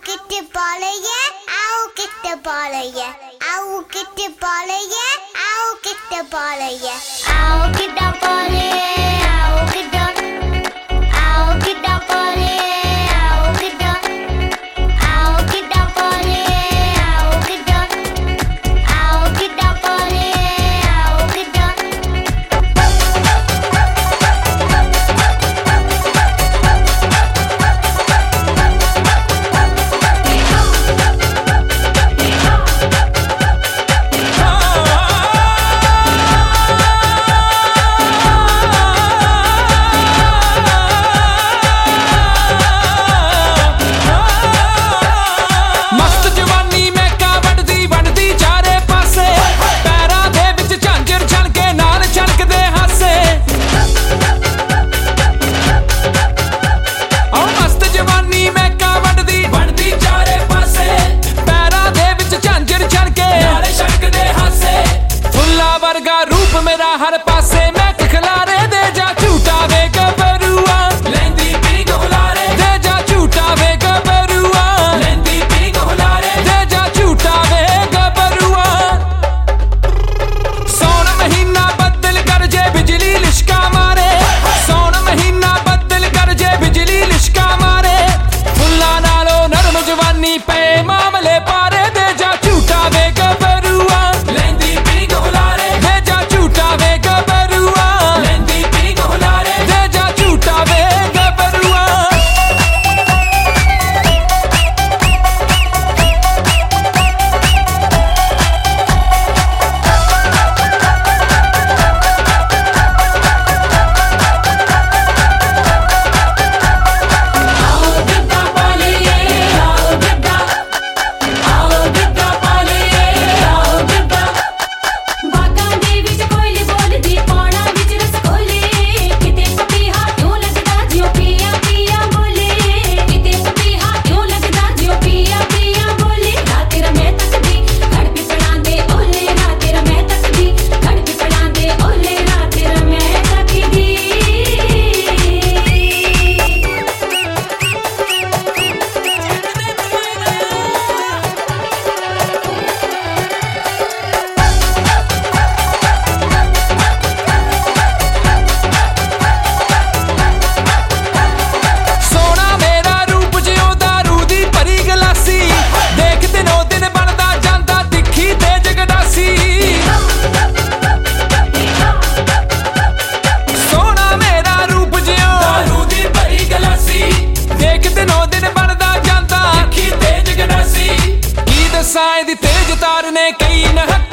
kitty balleye, ow kitty balleye, ow kitty balleye, ow kitty balleye, ow kitty balleye, ow kitty, ow kitty balleye, ow kitty, ow kitty balleye, ow kitty, ow kitty balleye, ow kitty. रूप मेरा हर पासे मैं खिलारे दे जा झूठा वे गबरुआ लेंदी P गुलारे दे जा झूठा वे गबरुआ लेंदी P गुलारे दे जा झूठा वे गबरुआ सौन महीना बदल कर जे बिजली लिशका मारे सौन महीना बदल कर जे बिजली लिशका मारे फुल्ला नालो नरम जवानी पे मामले पारे दे जा झूठा वे गबरुआ लेंदी पी गुलारे साए दी तेज तार ने कई न